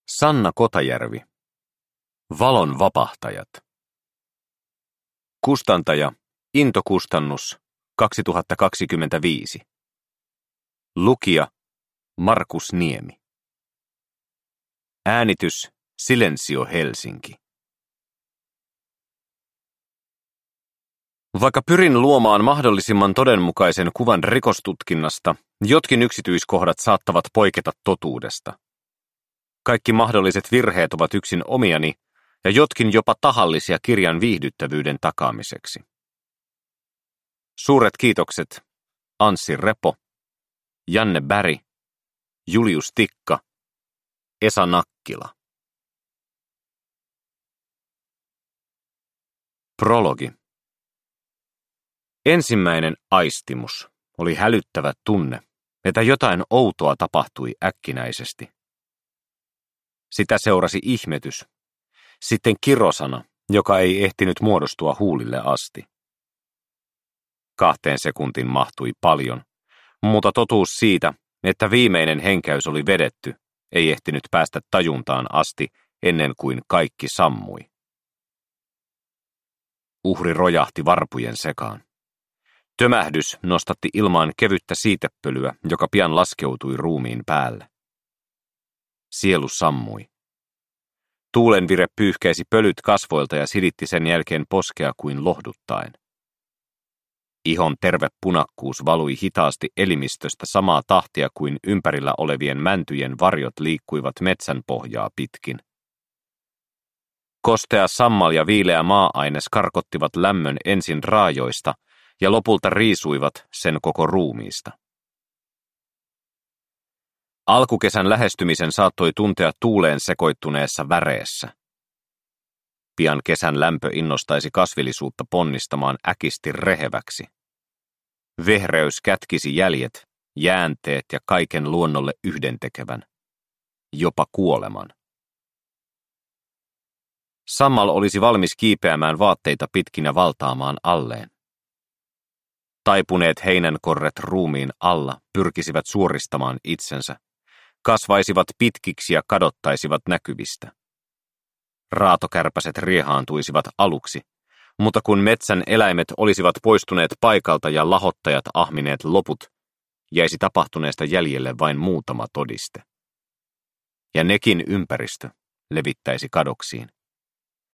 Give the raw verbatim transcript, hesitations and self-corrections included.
Sanna Kotajärvi. Valon vapahtajat. Kustantaja Into Kustannus kaksituhattakaksikymmentäviisi. Lukija Markus Niemi. Äänitys Silensio Helsinki. Vaikka pyrin luomaan mahdollisimman todenmukaisen kuvan rikostutkinnasta, jotkin yksityiskohdat saattavat poiketa totuudesta. Kaikki mahdolliset virheet ovat yksin omiani ja jotkin jopa tahallisia kirjan viihdyttävyyden takaamiseksi. Suuret kiitokset Anssi Repo, Janne Berg, Julius Tikka, Esa Nakkila. Prologi. Ensimmäinen aistimus oli hälyttävä tunne, että jotain outoa tapahtui äkkinäisesti. Sitä seurasi ihmetys, sitten kirosana, joka ei ehtinyt muodostua huulille asti. Kahteen sekuntiin mahtui paljon, mutta totuus siitä, että viimeinen henkäys oli vedetty, ei ehtinyt päästä tajuntaan asti ennen kuin kaikki sammui. Uhri rojahti varpujen sekaan. Tömähdys nostatti ilmaan kevyttä siitepölyä, joka pian laskeutui ruumiin päälle. Sielu sammui. Tuulenvire pyyhkäisi pölyt kasvoilta ja silitti sen jälkeen poskea kuin lohduttaen. Ihon terve punakkuus valui hitaasti elimistöstä samaa tahtia kuin ympärillä olevien mäntyjen varjot liikkuivat metsän pohjaa pitkin. Kostea sammal ja viileä maa-aines karkottivat lämmön ensin raajoista ja lopulta riisuivat sen koko ruumiista. Alkukesän lähestymisen saattoi tuntea tuuleen sekoittuneessa väreessä. Pian kesän lämpö innostaisi kasvillisuutta ponnistamaan äkisti reheväksi. Vehreys kätkisi jäljet, jäänteet ja kaiken luonnolle yhdentekevän, jopa kuoleman. Sammal olisi valmis kiipeämään vaatteita pitkin ja valtaamaan alleen. Taipuneet heinänkorret ruumiin alla pyrkisivät suoristamaan itsensä, kasvaisivat pitkiksi ja kadottaisivat näkyvistä. Raatokärpäset riehaantuisivat aluksi, mutta kun metsän eläimet olisivat poistuneet paikalta ja lahottajat ahmineet loput, jäisi tapahtuneesta jäljelle vain muutama todiste. Ja nekin ympäristö levittäisi kadoksiin.